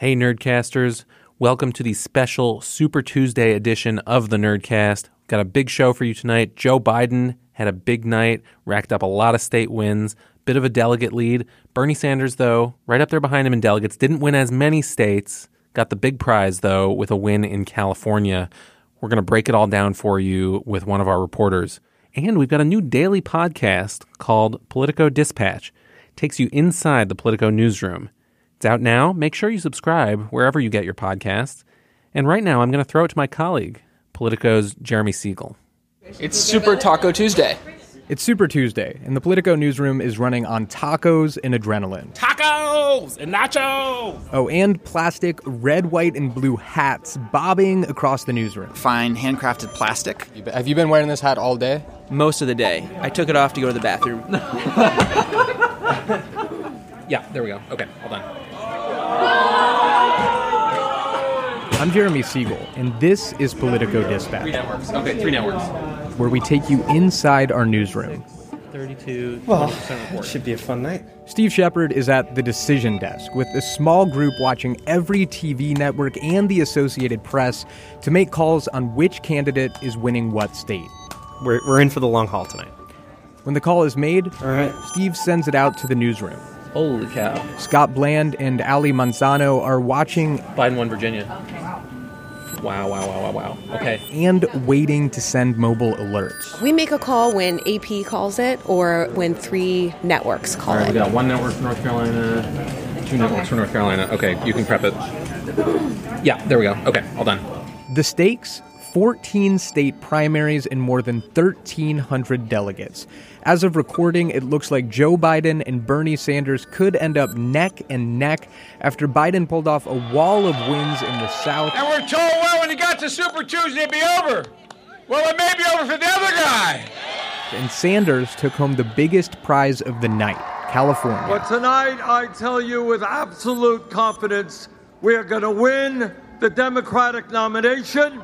Hey, Nerdcasters. Welcome to the special Super Tuesday edition of the Nerdcast. Got a big show for you tonight. Joe Biden had a big night, racked up a lot of state wins, bit of a delegate lead. Bernie Sanders, though, right up there behind him in delegates, didn't win as many states. Got the big prize, though, with a win in California. We're going to break it all down for you with one of our reporters. And we've got a new daily podcast called Politico Dispatch. It takes you inside the Politico newsroom. It's out now. Make sure you subscribe wherever you get your podcasts. And right now, I'm going to throw it to my colleague, Politico's Jeremy Siegel. It's Super Taco Tuesday. It's Super Tuesday, and the Politico newsroom is running on tacos and adrenaline. Tacos and nachos! Oh, and plastic red, white, and blue hats bobbing across the newsroom. Fine handcrafted plastic. Have you been wearing this hat all day? Most of the day. I took it off to go to the bathroom. Yeah, there we go. Okay, hold on. I'm Jeremy Siegel, and this is Politico Dispatch. Three networks. Where we take you inside our newsroom. 32. Well, it should be a fun night. Steve Shepard is at the decision desk with a small group watching every TV network and the Associated Press to make calls on which candidate is winning what state. We're in for the long haul tonight. When the call is made, All right. Steve sends it out to the newsroom. Holy cow. Scott Bland and Ali Manzano are watching Biden won Virginia. Wow. Okay. and waiting to send mobile alerts. We make a call when AP calls it or when 3 networks call All right, it. we got 1 network for North Carolina, 2 networks for North Carolina. Okay, you can prep it. Yeah, there we go. Okay, all done. The stakes? 14 state primaries and more than 1,300 delegates. As of recording, it looks like Joe Biden and Bernie Sanders could end up neck and neck after Biden pulled off a wall of wins in the South. And we're told, well, when it got to Super Tuesday, it'd be over. Well, it may be over for the other guy. And Sanders took home the biggest prize of the night, California. But tonight, I tell you with absolute confidence, we are going to win the Democratic nomination.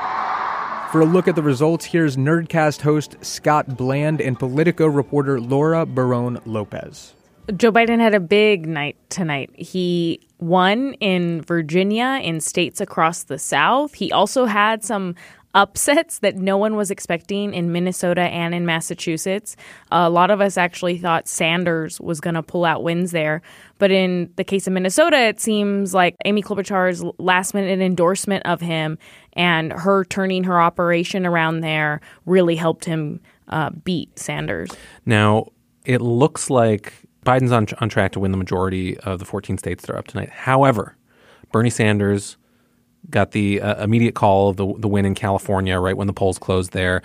For a look at the results, here's Nerdcast host Scott Bland and Politico reporter Laura Barone Lopez. Joe Biden had a big night tonight. He won in Virginia, in states across the South. He also had some upsets that no one was expecting in Minnesota and in Massachusetts. A lot of us actually thought Sanders was going to pull out wins there. But in the case of Minnesota, it seems like Amy Klobuchar's last-minute endorsement of him and her turning her operation around there really helped him beat Sanders. Now, it looks like Biden's on track to win the majority of the 14 states that are up tonight. However, Bernie Sanders got the immediate call of the win in California right when the polls closed there.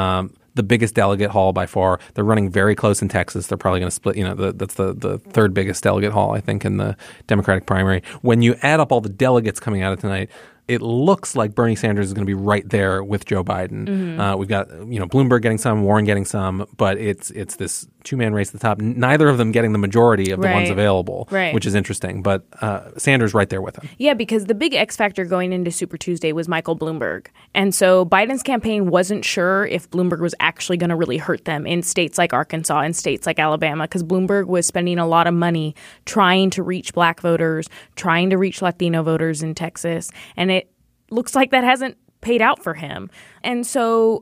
The biggest delegate haul by far. They're running very close in Texas. They're probably going to split. That's the third biggest delegate haul, I think, in the Democratic primary. When you add up all the delegates coming out of tonight, it looks like Bernie Sanders is going to be right there with Joe Biden. Mm-hmm. We've got Bloomberg getting some, Warren getting some, but it's this two-man race at the top. Neither of them getting the majority of the ones available, which is interesting. But Sanders right there with him. Yeah, because the big X factor going into Super Tuesday was Michael Bloomberg. And so Biden's campaign wasn't sure if Bloomberg was actually going to really hurt them in states like Arkansas and states like Alabama, because Bloomberg was spending a lot of money trying to reach black voters, trying to reach Latino voters in Texas. And it looks like that hasn't paid out for him. And so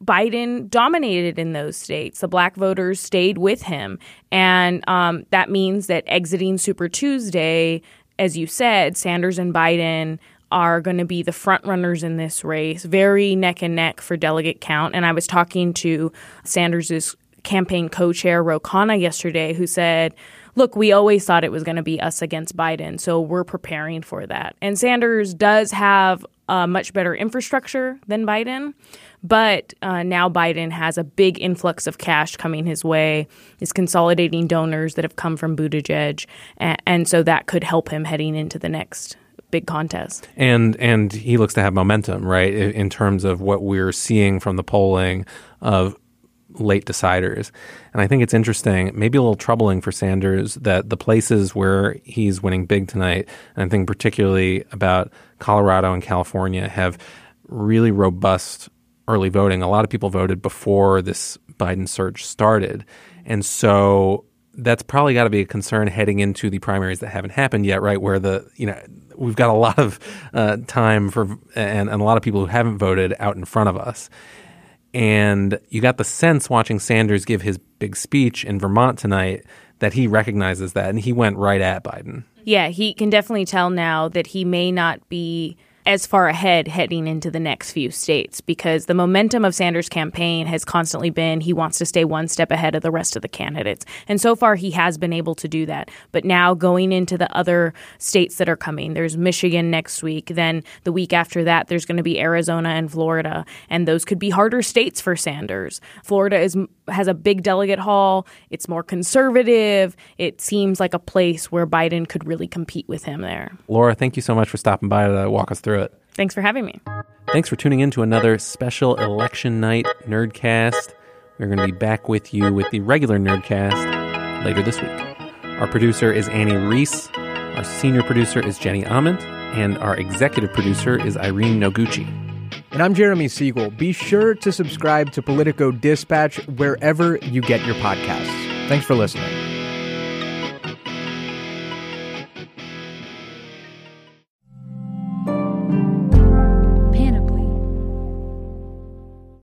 Biden dominated in those states. The black voters stayed with him. And that means that exiting Super Tuesday, as you said, Sanders and Biden are going to be the front runners in this race, very neck and neck for delegate count. And I was talking to Sanders' campaign co-chair, Ro Khanna, yesterday, who said, look, we always thought it was going to be us against Biden, so we're preparing for that. And Sanders does have a much better infrastructure than Biden, but now Biden has a big influx of cash coming his way, is consolidating donors that have come from Buttigieg, and so that could help him heading into the next big contest. And he looks to have momentum, right, in terms of what we're seeing from the polling of late deciders. And I think it's interesting, maybe a little troubling for Sanders, that the places where he's winning big tonight, and I think particularly about Colorado and California, have really robust early voting. A lot of people voted before this Biden surge started. And so that's probably got to be a concern heading into the primaries that haven't happened yet, right? Where we've got a lot of time and a lot of people who haven't voted out in front of us. And you got the sense watching Sanders give his big speech in Vermont tonight that he recognizes that, and he went right at Biden. Yeah, he can definitely tell now that he may not be as far ahead heading into the next few states, because the momentum of Sanders' campaign has constantly been he wants to stay one step ahead of the rest of the candidates. And so far, he has been able to do that. But now going into the other states that are coming, there's Michigan next week. Then the week after that, there's going to be Arizona and Florida. And those could be harder states for Sanders. Florida has a big delegate haul. It's more conservative. It seems like a place where Biden could really compete with him there. Laura, thank you so much for stopping by to walk us through it. Thanks for having me. Thanks for tuning in to another special election night Nerdcast. We're going to be back with you with the regular Nerdcast later this week. Our producer is Annie Reese. Our senior producer is Jenny Ament. And our executive producer is Irene Noguchi. And I'm Jeremy Siegel. Be sure to subscribe to Politico Dispatch wherever you get your podcasts. Thanks for listening.